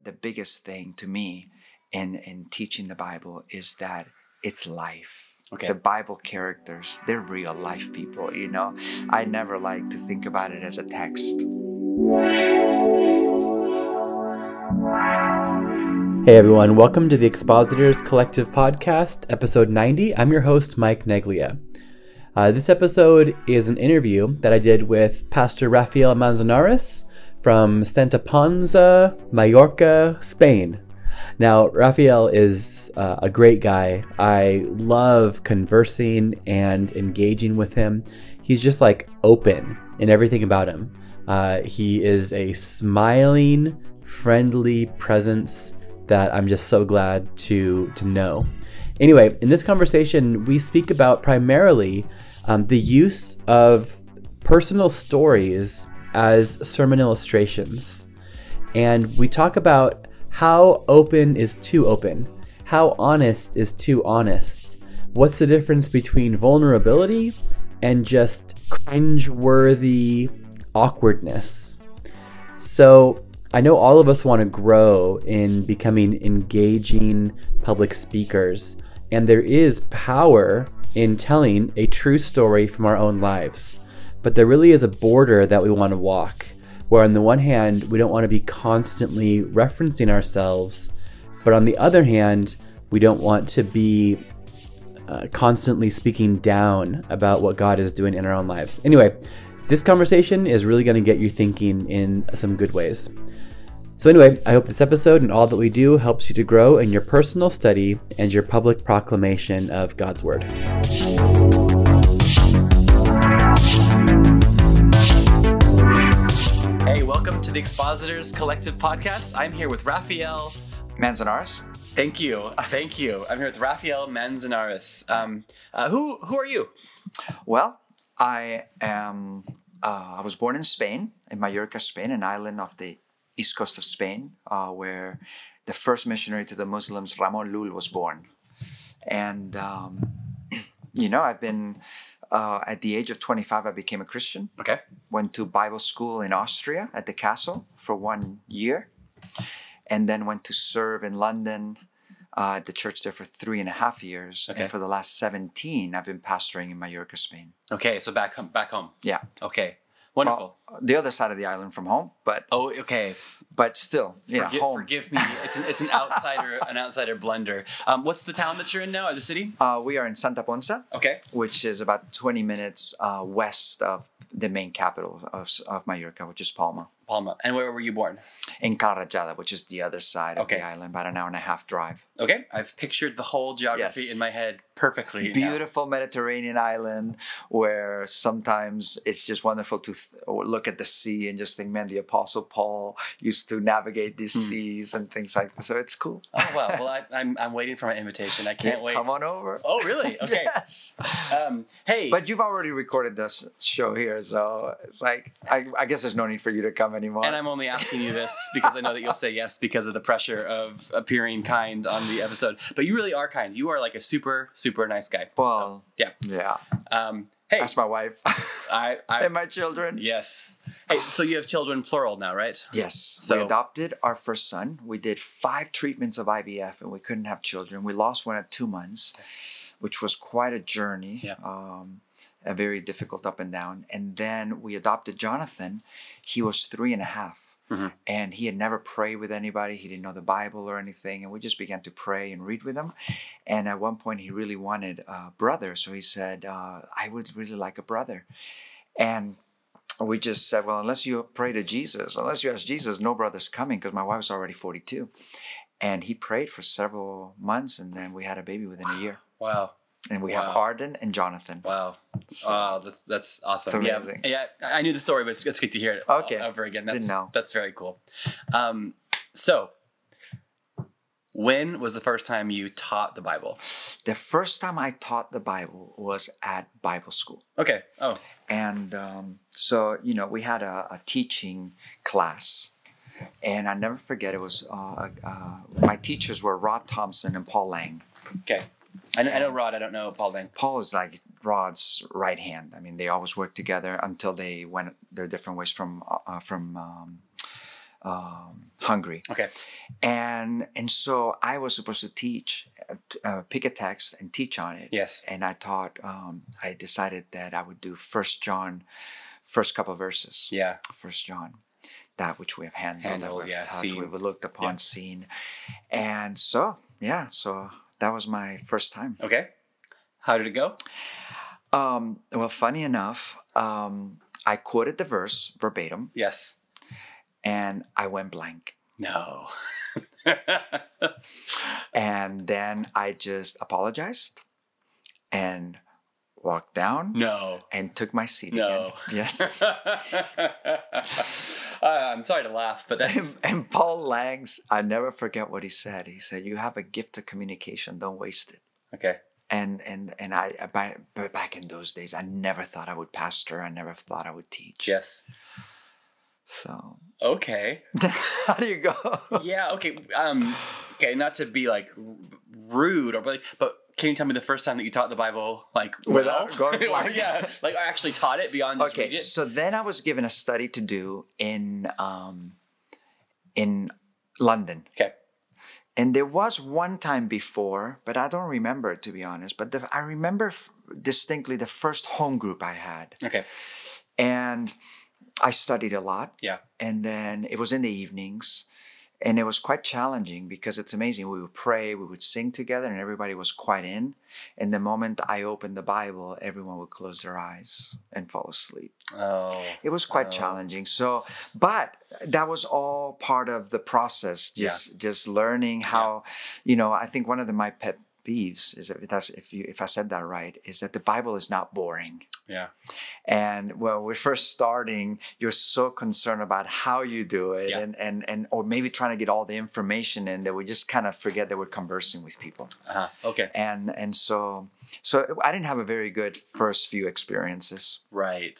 the biggest thing to me in teaching the Bible is that it's life. Okay. The Bible characters, they're real life people, I never like to think about it as a text. Hey everyone, welcome to the Expositors Collective Podcast, episode 90. I'm your host, Mike Neglia. This episode is an interview that I did with Pastor Rafael Manzanares from Santa Ponsa, Mallorca, Spain. Now, Rafael is a great guy. I love conversing and engaging with him. He's just like open in everything about him. He is a smiling, friendly presence that I'm just so glad to know. Anyway, in this conversation, we speak about primarily the use of personal stories as sermon illustrations. And we talk about how open is too open, how honest is too honest. What's the difference between vulnerability and just cringe-worthy awkwardness? So I know all of us want to grow in becoming engaging public speakers, and there is power in telling a true story from our own lives. But there really is a border that we want to walk, where on the one hand, we don't want to be constantly referencing ourselves, but on the other hand, we don't want to be constantly speaking down about what God is doing in our own lives. Anyway, this conversation is really going to get you thinking in some good ways. So anyway, I hope this episode and all that we do helps you to grow in your personal study and your public proclamation of God's Word. Hey, welcome to the Expositors Collective Podcast. I'm here with Rafael Manzanares? Thank you. I'm here with Rafael Manzanares. Who are you? Well, I was born in Spain, in Mallorca, Spain, an island off the east coast of Spain, where the first missionary to the Muslims, Ramon Llull, was born. And, I've been, at the age of 25, I became a Christian. Okay. Went to Bible school in Austria at the castle for 1 year. And then went to serve in London at the church there for 3.5 years. Okay. And for the last 17, I've been pastoring in Mallorca, Spain. Okay, so back home. Yeah. Okay, wonderful. Well, the other side of the island from home, but okay. But still, home. Forgive me. It's an outsider blunder. What's the town that you're in now, or the city? We are in Santa Ponsa, okay, which is about 20 minutes west of the main capital of Mallorca, which is Palma. And where were you born? In Can Rajada, which is the other side of the island, about an hour and a half drive. Okay, I've pictured the whole geography in my head perfectly. Beautiful Mediterranean island where sometimes it's just wonderful to look at the sea and just think, man, the Apostle Paul used to navigate these seas and things like that. So it's cool. Oh, wow. Well, I'm waiting for my invitation. I can't wait. Come on over. Oh, really? Okay. Yes. Hey. But you've already recorded this show here, so it's like, I guess there's no need for you to come anymore. And I'm only asking you this because I know that you'll say yes because of the pressure of appearing kind on the episode. But you really are kind. You are like a super, super nice guy. Well, so, yeah. Hey, that's my wife. And my children. Yes. Hey, so you have children plural now, right? Yes. So, we adopted our first son. We did 5 treatments of IVF and we couldn't have children. We lost one at 2 months, which was quite a journey. Yeah. A very difficult up and down. And then we adopted Jonathan. He was 3.5. Mm-hmm. And he had never prayed with anybody. He didn't know the Bible or anything. And we just began to pray and read with him. And at one point, he really wanted a brother. So he said, I would really like a brother. And we just said, well, unless you pray to Jesus, unless you ask Jesus, no brother's coming, because my wife's already 42. And he prayed for several months. And then we had a baby within a year. Wow. And we have Arden and Jonathan. Wow. So, that's awesome. It's amazing. Yeah, I knew the story, but it's great to hear it over again. Didn't know. That's very cool. So, when was the first time you taught the Bible? The first time I taught the Bible was at Bible school. Okay. Oh. And so, we had a teaching class. And I never forget, it was, my teachers were Rod Thompson and Paul Lang. Okay. I know Rod. I don't know Paul Lang. Paul is like Rod's right hand. I mean, they always worked together until they went their different ways from hungry. Okay. And so I was supposed to teach, pick a text and teach on it. Yes. And I thought, I decided that I would do 1 John, first couple of verses. Yeah. 1 John, that which we have handled, that we have touched, seen. we've looked upon, seen. And so, so that was my first time. Okay. How did it go? Well, funny enough, I quoted the verse verbatim. Yes. And I went blank. No. And then I just apologized and walked down. No. And took my seat No. again. Yes. I'm sorry to laugh, but that's... And Paul Langs, I never forget what he said. He said, "You have a gift of communication. Don't waste it." Okay. And I back in those days, I never thought I would pastor. I never thought I would teach. Yes. So. Okay. How do you go? Yeah. Okay. Okay. Not to be like rude but can you tell me the first time that you taught the Bible without going blank? Yeah. Like I actually taught it beyond just read it? So then I was given a study to do in London. Okay. And there was one time before, but I don't remember it, to be honest. But I remember distinctly the first home group I had. Okay. And I studied a lot. Yeah. And then it was in the evenings. And it was quite challenging because it's amazing. We would pray, we would sing together, and everybody was quite in. And the moment I opened the Bible, everyone would close their eyes and fall asleep. Oh. It was quite challenging. So, but that was all part of the process. Just learning how, I think one of my pet peeves is if I said that right, is that the Bible is not boring. Yeah. And when we're first starting, you're so concerned about how you do it, and or maybe trying to get all the information in that we just kind of forget that we're conversing with people. Okay. And so I didn't have a very good first few experiences. Right.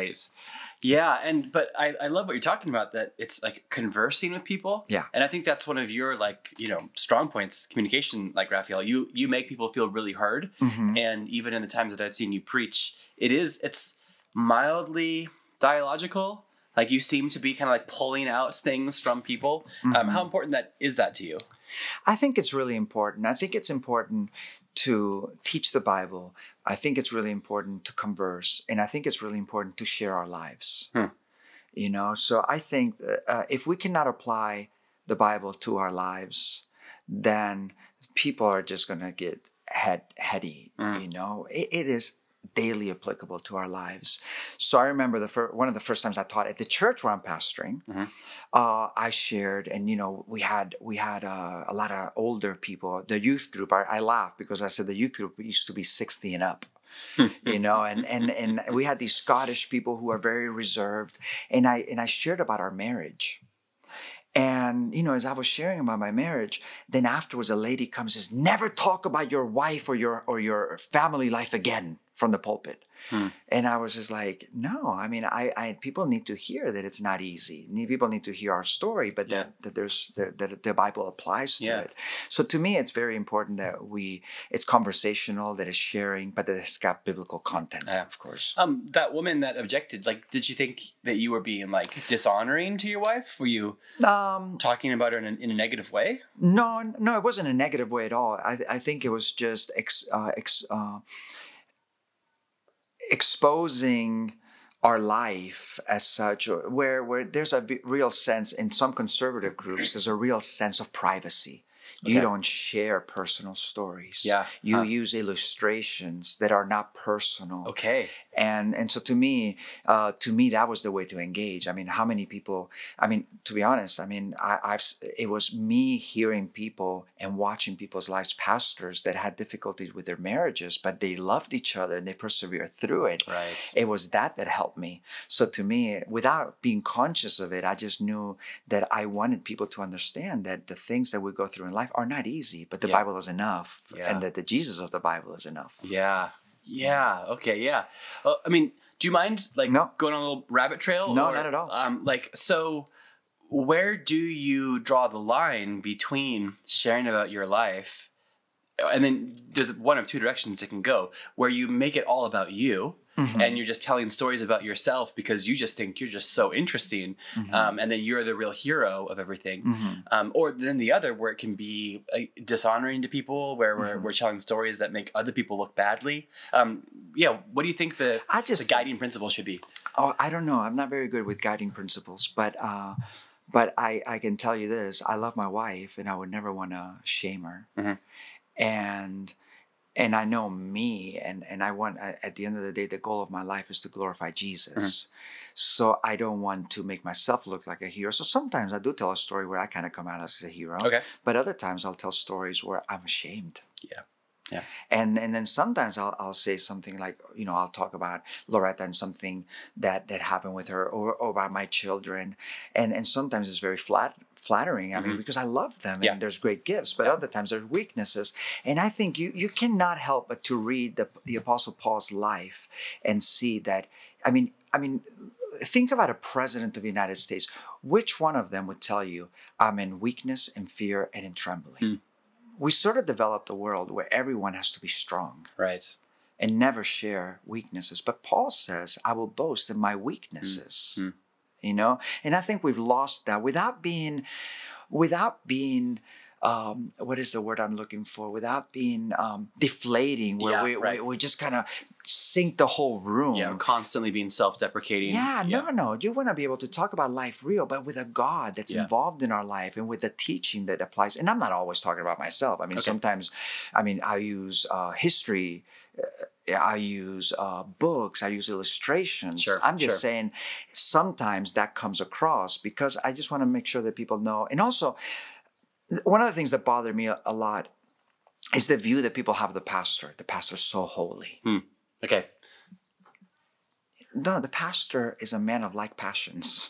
Yeah, but I love what you're talking about, that it's like conversing with people. Yeah. And I think that's one of your strong points, communication, like Raphael. You make people feel really heard. Mm-hmm. And even in the times that I've seen you preach, it's mildly dialogical. Like you seem to be kind of like pulling out things from people. Mm-hmm. How important is that to you? I think it's really important. I think it's important to teach the Bible. I think it's really important to converse. And I think it's really important to share our lives. So I think if we cannot apply the Bible to our lives, then people are just going to get heady. It is daily applicable to our lives. So I remember one of the first times I taught at the church where I'm pastoring. Mm-hmm. I shared, and we had a lot of older people. The youth group, I laughed because I said the youth group used to be 60 and up. And we had these Scottish people who are very reserved, and I shared about our marriage. And, as I was sharing about my marriage, then afterwards a lady comes and says, "Never talk about your wife or your family life again," from the pulpit. And I was just like, no, I mean, I people need to hear that it's not easy. People need to hear our story, but that the Bible applies to it. So to me, it's very important that it's conversational, that it's sharing, but that it's got biblical content, of course. That woman that objected, did you think that you were being dishonoring to your wife? Were you talking about her in a negative way? No, it wasn't a negative way at all. I think it was just exposing our life as such, where there's a real sense in some conservative groups, there's a real sense of privacy. Okay. You don't share personal stories. Yeah. You use illustrations that are not personal. Okay. And so to me, that was the way to engage. I mean, how many people? I mean, to be honest, I mean, it was me hearing people and watching people's lives, pastors that had difficulties with their marriages, but they loved each other and they persevered through it. Right. It was that helped me. So to me, without being conscious of it, I just knew that I wanted people to understand that the things that we go through in life are not easy, but the Bible is enough, and that the Jesus of the Bible is enough. Yeah. Yeah. Okay. Yeah. Well, I mean, do you mind going on a little rabbit trail? No, not at all. So where do you draw the line between sharing about your life, and then there's one of two directions it can go, where you make it all about you, and you're just telling stories about yourself because you just think you're just so interesting, and then you're the real hero of everything. Or then the other, where it can be dishonoring to people, where we're telling stories that make other people look badly. What do you think the guiding principle should be? Oh, I don't know. I'm not very good with guiding principles, but I can tell you this: I love my wife, and I would never want to shame her. And I know me, and I want, at the end of the day, the goal of my life is to glorify Jesus. So I don't want to make myself look like a hero. So sometimes I do tell a story where I kind of come out as a hero. Okay. But other times I'll tell stories where I'm ashamed. Yeah. And then sometimes I'll say something like, I'll talk about Loretta and something that happened with her, or about my children. And sometimes it's very flattering. I mean, because I love them and there's great gifts, but other times there's weaknesses. And I think you cannot help but to read the Apostle Paul's life and see that, I mean, think about a president of the United States. Which one of them would tell you, I'm in weakness, in fear, and in trembling? We sort of developed a world where everyone has to be strong. Right. And never share weaknesses. But Paul says, I will boast in my weaknesses. And I think we've lost that without being what is the word I'm looking for? Without being deflating, where we just kind of sink the whole room. Yeah, constantly being self-deprecating. No. You want to be able to talk about life real, but with a God that's involved in our life and with the teaching that applies. And I'm not always talking about myself. I mean, sometimes, I use history. I use books. I use illustrations. I'm just saying sometimes that comes across because I just want to make sure that people know. And also, one of the things that bothered me a lot is the view that people have of the pastor. The pastor's so holy. Okay. No, the pastor is a man of like passions.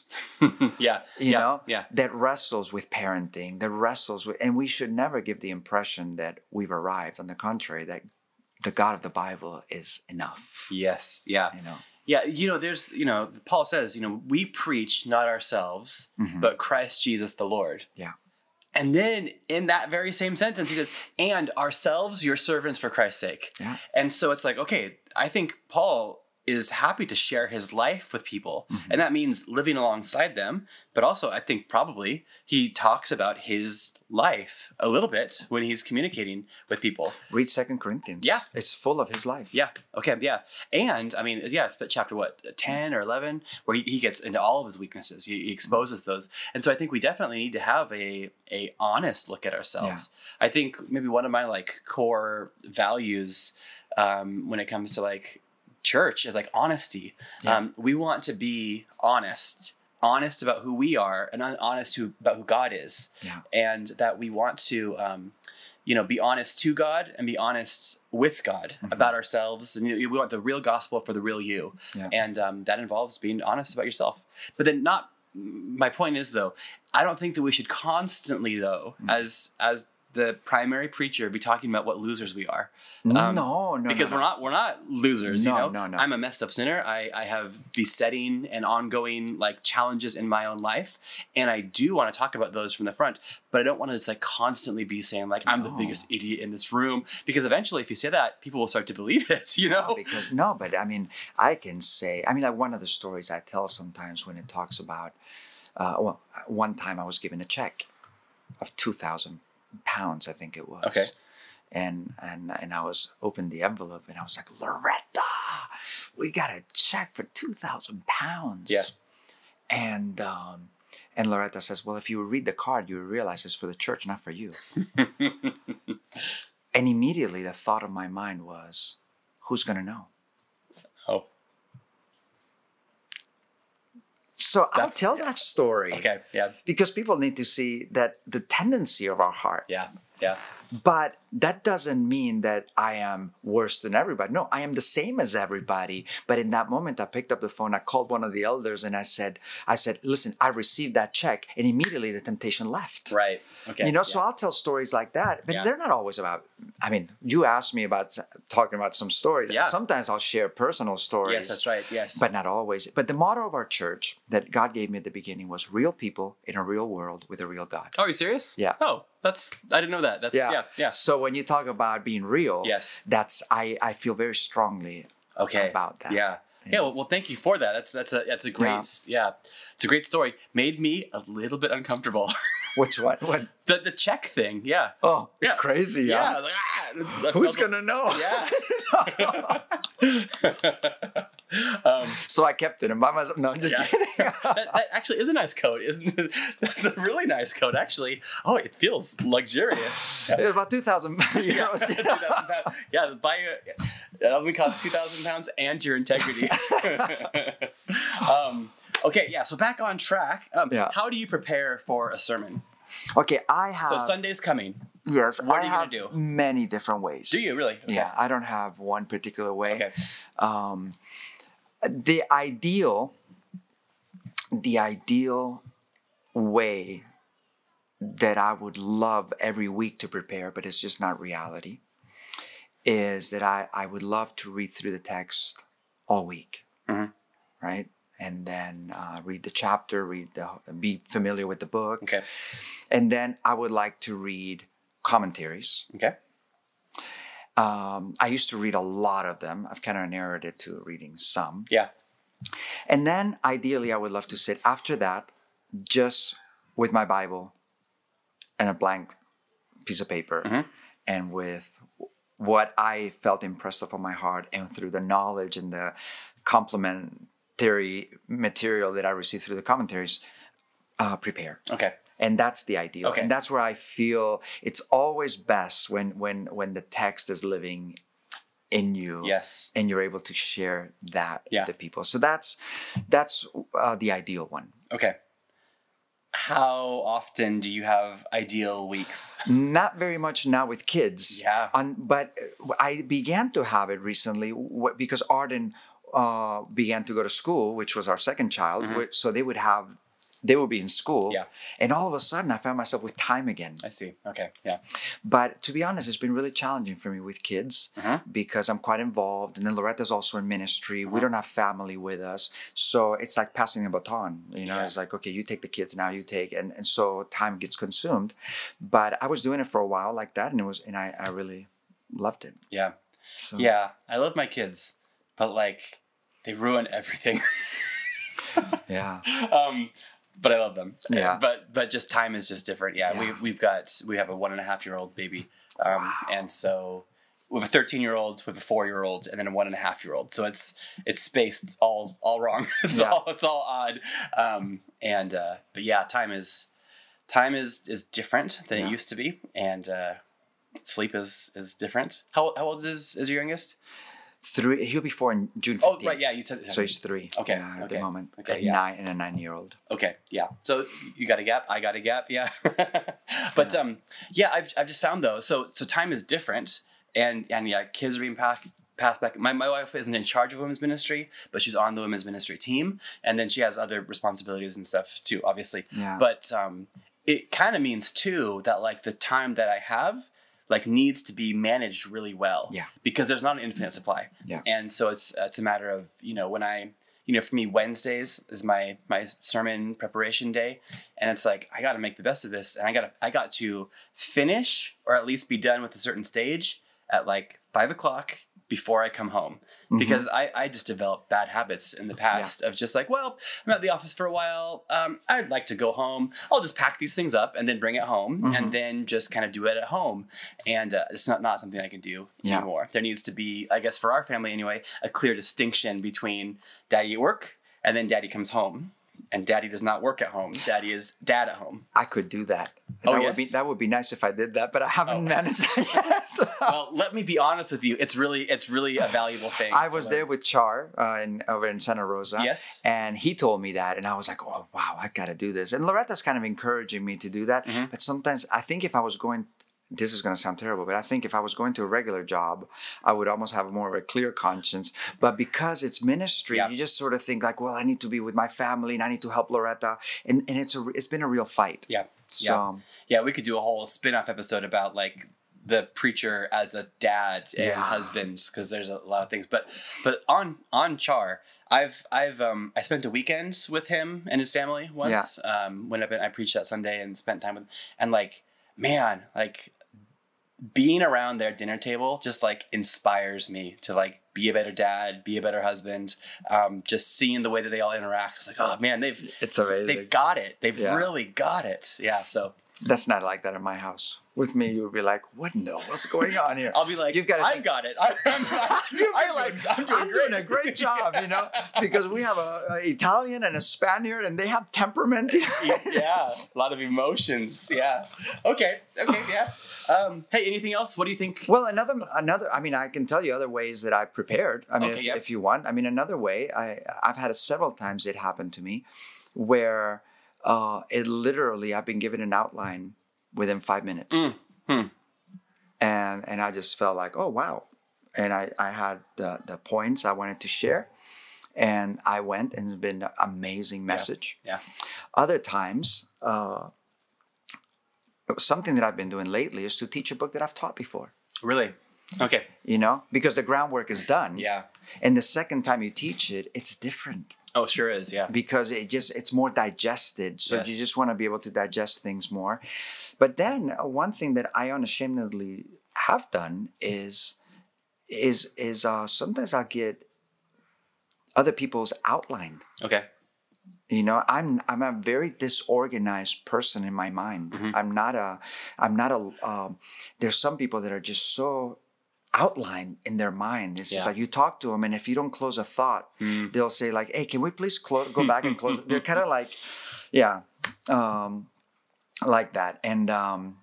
That wrestles with parenting, that wrestles with, and we should never give the impression that we've arrived. On the contrary, that the God of the Bible is enough. Yes. Yeah. There's, Paul says, we preach not ourselves, but Christ Jesus the Lord. Yeah. And then in that very same sentence, he says, and ourselves, your servants for Christ's sake. Yeah. And so it's like, okay, I think Paul is happy to share his life with people. And that means living alongside them. But also, I think probably he talks about his life a little bit when he's communicating with people. Read 2 Corinthians. Yeah. It's full of his life. Yeah. Okay. Yeah. And it's chapter 10 or 11, where he gets into all of his weaknesses. He exposes those. And so I think we definitely need to have a honest look at ourselves. Yeah. I think maybe one of my core values when it comes to church is honesty. Yeah. We want to be honest about who we are and honest about who God is. Yeah. And that we want to, be honest to God and be honest with God about ourselves. And we want the real gospel for the real you. Yeah. And that involves being honest about yourself. But then my point is though, I don't think that we should constantly though, as the primary preacher, be talking about what losers we are. No. Because we're not losers. No. I'm a messed up sinner. I have besetting and ongoing challenges in my own life, and I do want to talk about those from the front. But I don't want to just constantly be saying I'm the biggest idiot in this room, because eventually, if you say that, people will start to believe it. But I can say, one of the stories I tell sometimes when it talks about, one time I was given a check of £2,000, I think it was. Okay. And I was opened the envelope and I was like, Loretta, we got a check for £2,000. Yeah. And Loretta says, well, if you read the card, you realize it's for the church, not for you. And immediately the thought of my mind was, who's going to know? Oh. So I'll tell that story. Okay, yeah. Because people need to see that the tendency of our heart. Yeah, yeah. But that doesn't mean that I am worse than everybody. No, I am the same as everybody. But in that moment, I picked up the phone, I called one of the elders, and I said, listen, I received that check, and immediately the temptation left. Right. Okay. So I'll tell stories like that, but they're not always about, you asked me about talking about some stories. Yeah. Sometimes I'll share personal stories. Yes, that's right. Yes. But not always. But the motto of our church that God gave me at the beginning was real people in a real world with a real God. Oh, are you serious? Yeah. Oh, I didn't know that. That's, yeah. So when you talk about being real, yes, I feel very strongly about that. Yeah. Yeah. Well, thank you for that. That's a great, it's a great story. Made me a little bit uncomfortable. Which one? What? The check thing. Yeah. Oh, it's crazy. Yeah. Like, who's going to know? Yeah. So I kept it and by myself. No, I'm just kidding. that actually is a nice coat, isn't it? That's a really nice coat, actually. Oh, it feels luxurious. It was about 2,000 euros. 2,000 pounds. Yeah, that only costs 2,000 pounds and your integrity. Okay, yeah. So back on track. How do you prepare for a sermon? Okay, I have. So Sunday's coming. Yes, what are you going to do? Many different ways. Do you really? Okay. Yeah, I don't have one particular way. Okay. The ideal way that I would love every week to prepare, but it's just not reality, is that I would love to read through the text all week, right? And then read the chapter, be familiar with the book. Okay. And then I would like to read commentaries. Okay. I used to read a lot of them. I've kind of narrowed it to reading some. Yeah. And then ideally I would love to sit after that just with my Bible and a blank piece of paper and with what I felt impressed upon my heart and through the knowledge and the complementary material that I received through the commentaries, prepare. Okay. And that's the ideal. Okay. And that's where I feel it's always best when the text is living in you. Yes. And you're able to share that with the people. So that's the ideal one. Okay. How often do you have ideal weeks? Not very much now with kids. Yeah. But I began to have it recently because Arden began to go to school, which was our second child. So they would be in school. Yeah. And all of a sudden I found myself with time again. I see. Okay. Yeah. But to be honest, it's been really challenging for me with kids because I'm quite involved. And then Loretta's also in ministry. We don't have family with us. So it's like passing a baton. It's like, okay, you take the kids, now you take. And so time gets consumed. But I was doing it for a while like that. And I really loved it. Yeah. So. Yeah. I love my kids, but like they ruin everything. Yeah. But I love them. Yeah. But just time is just different. Yeah. We have a 1.5-year-old baby. Wow. And so we have a 13-year-old, we have a 4-year-old, and then a 1.5-year-old. So it's spaced all wrong. It's all odd. But yeah, time is different than it used to be. And sleep is different. How old is your youngest? 3. He'll be 4 in June 15th. Oh, right, yeah, you said. So he's 3. Okay. At the moment. Okay, 9 and a 9-year-old. Okay, yeah. So you got a gap. I got a gap. Yeah. But I've just found though. So time is different, and kids are being passed back. My wife isn't in charge of women's ministry, but she's on the women's ministry team, and then she has other responsibilities and stuff too, obviously. Yeah. But it kind of means too that like the time that I have needs to be managed really well. Yeah. Because there's not an infinite supply. Yeah. And so it's a matter of, when I, for me, Wednesdays is my sermon preparation day. And it's like, I got to make the best of this. And I got to finish or at least be done with a certain stage at 5:00 before I come home. Because I just developed bad habits in the past of just I'm at the office for a while. I'd like to go home. I'll just pack these things up and then bring it home and then just kind of do it at home. And it's not something I can do anymore. There needs to be, I guess for our family anyway, a clear distinction between daddy at work and then daddy comes home. And daddy does not work at home. Daddy is dad at home. I could do that. That would be nice if I did that, but I haven't managed that yet. Well, let me be honest with you. It's really a valuable thing. I was there with Char over in Santa Rosa. Yes. And he told me that, and I was like, oh, wow, I got to do this. And Loretta's kind of encouraging me to do that. But sometimes I think if I was going, this is going to sound terrible, but I think if I was going to a regular job, I would almost have more of a clear conscience. But because it's ministry, you just sort of think I need to be with my family and I need to help Loretta. And it's been a real fight. Yeah. So, we could do a whole spin-off episode about the preacher as a dad and husband, because there's a lot of things. But on Char, I spent a weekend with him and his family once. When I preached that Sunday and spent time with, and man, being around their dinner table just like inspires me to like be a better dad, be a better husband. Just seeing the way that they all interact, it's like, oh man, it's amazing. They've got it. They've really got it. Yeah. So that's not like that in my house. With me, you would be like, "What? No, what's going on here?" I'll be like, I've got it. I'm doing a great job, because we have a Italian and a Spaniard, and they have temperament. Yeah, a lot of emotions. Yeah. Okay. Yeah. Hey, anything else? What do you think? Well, another. I mean, I can tell you other ways that I've prepared. I mean, if you want. I mean, another way. I've had it several times. It happened to me, where it literally I've been given an outline within 5 minutes. And I just felt like, oh, wow. And I had the points I wanted to share. And I went, and it's been an amazing message. Yeah. Other times, something that I've been doing lately is to teach a book that I've taught before. Really? Okay. Because the groundwork is done. Yeah. And the second time you teach it, it's different. Oh, sure is, yeah. Because it's more digested. So you just want to be able to digest things more. But then one thing that I unashamedly have done is sometimes I'll get other people's outline. Okay. I'm a very disorganized person in my mind. Mm-hmm. There's some people that are just so outline in their mind. It's just like you talk to them, and if you don't close a thought, they'll say like, "Hey, can we please go back and close?" They're kind of like, like that, and I'm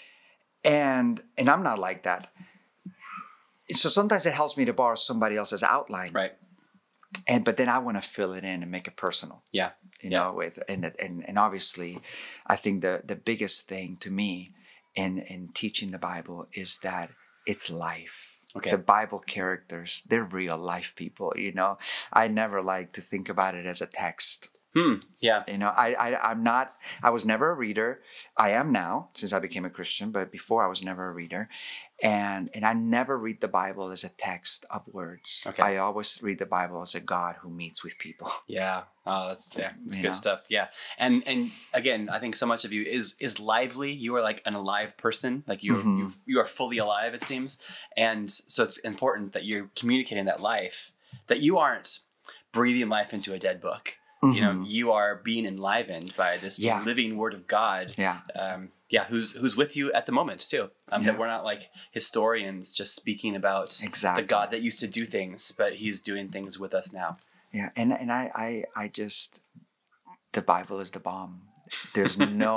not like that. So sometimes it helps me to borrow somebody else's outline, right? But then I want to fill it in and make it personal. Yeah, and obviously, I think the biggest thing to me in teaching the Bible is that it's life. Okay. The Bible characters, they're real life people, I never like to think about it as a text. Yeah. I was never a reader. I am now, since I became a Christian, but before I was never a reader. And I never read the Bible as a text of words. Okay. I always read the Bible as a God who meets with people. Yeah. Oh, that's good stuff. Yeah. And again, I think so much of you is lively. You are like an alive person. Like you are fully alive, it seems. And so it's important that you're communicating that life, that you aren't breathing life into a dead book. Mm-hmm. You are being enlivened by this living Word of God. Who's with you at the moment too. That we're not like historians just speaking about the God that used to do things, but He's doing things with us now. Yeah, and I just, the Bible is the bomb. There's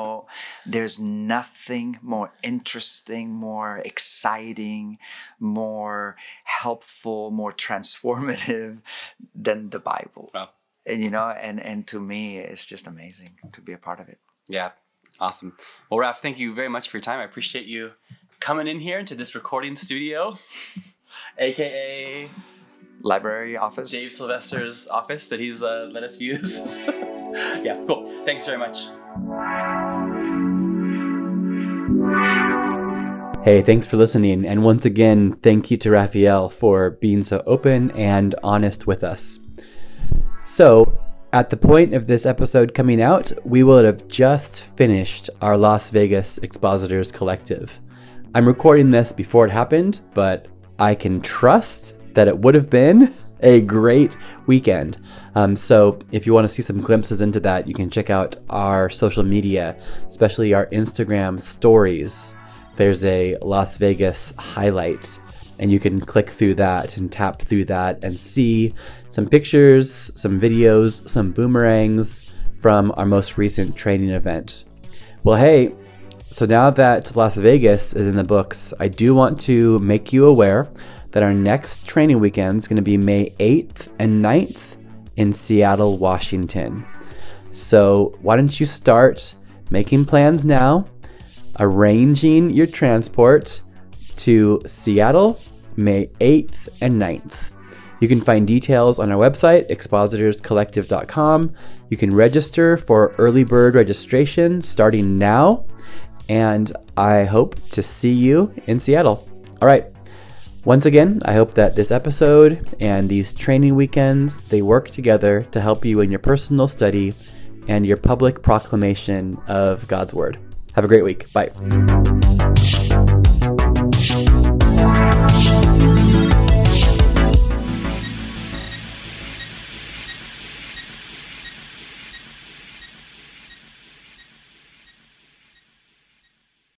nothing more interesting, more exciting, more helpful, more transformative than the Bible. Wow. And to me, it's just amazing to be a part of it. Yeah. Awesome. Well, Raph, thank you very much for your time. I appreciate you coming in here to this recording studio, AKA library office. Dave Sylvester's office that he's let us use. Yeah, cool. Thanks very much. Hey, thanks for listening. And once again, thank you to Raphael for being so open and honest with us. So, at the point of this episode coming out, we will have just finished our Las Vegas Expositors Collective. I'm recording this before it happened, but I can trust that it would have been a great weekend. So if you want to see some glimpses into that, you can check out our social media, especially our Instagram stories. There's a Las Vegas highlight, and you can click through that and tap through that and see some pictures, some videos, some boomerangs from our most recent training event. Well, hey, so now that Las Vegas is in the books, I do want to make you aware that our next training weekend is going to be May 8th and 9th in Seattle, Washington. So why don't you start making plans now, arranging your transport to Seattle, May 8th and 9th. You can find details on our website, expositorscollective.com. You can register for early bird registration starting now, and I hope to see you in Seattle. All right. Once again, I hope that this episode and these training weekends, they work together to help you in your personal study and your public proclamation of God's Word. Have a great week. Bye.